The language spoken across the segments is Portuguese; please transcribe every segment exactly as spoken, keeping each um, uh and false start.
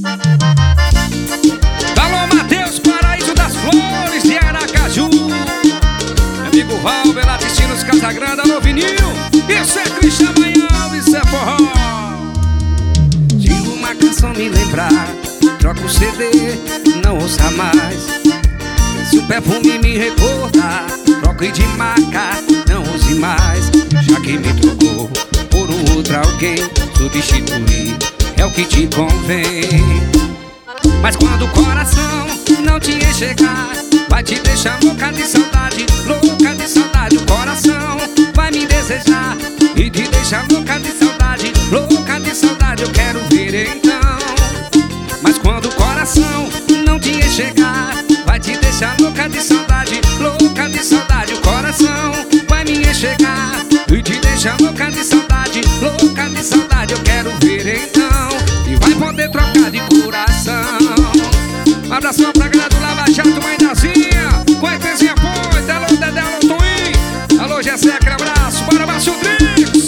Alô, Matheus, Paraíso das Flores de Aracaju. Meu amigo Valber, lá assistindo os Casagrande. Alô, Vinil. Isso é Cristian Manhão, isso é forró. Se uma canção me lembrar, troca o C D, não ouça mais. Se o perfume me recordar, troque de marca, não use mais. Já que me trocou por um outro alguém, substituir é o que te convém. Mas quando o coração não te enxergar, vai te deixar louca de saudade, louca de saudade. O coração vai me desejar e te deixar louca de saudade, louca de saudade. Eu quero ver então. Mas quando o coração não te enxergar, vai te deixar louca de saudade, louca de saudade. O coração vai me enxergar e te deixar louca de saudade, louca de saudade. Eu quero ver então. E vai poder trocar de coração. Um abração pra galera do Lava Jato, mãe Dazinha, com a Etezinha Ponte. Alô, Dedé, alô, Twin. Alô, Gessé, aquele abraço. Bora, Márcio Drix.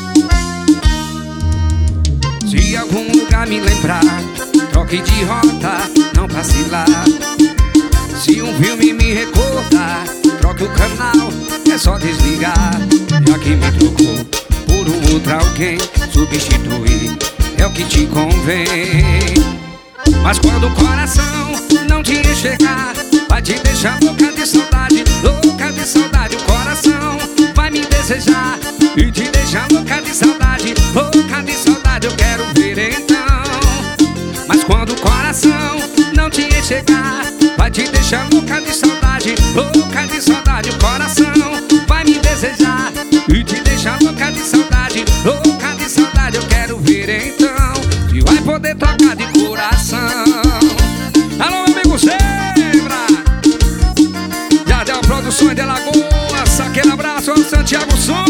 Se algum lugar me lembrar, troque de rota, não vacilar. Se um filme me recordar, troque o canal, é só desligar. Já que me trocou por um outro alguém, substituir é o que te convém. Mas quando o coração não te enxergar, vai te deixar louca de saudade, louca de saudade. O coração vai me desejar e te deixar louca de saudade, louca de saudade. Eu quero ver então. Mas quando o coração não te enxergar, vai te deixar louca de saudade, louca de saudade. O coração vai me desejar e te deixar louca de saudade, louca de saudade. Eu quero ver então se vai poder trocar de coração. Alô, meu amigo Zebra, Jardel Produções de Alagoas, aquele abraço ao Santiago Som.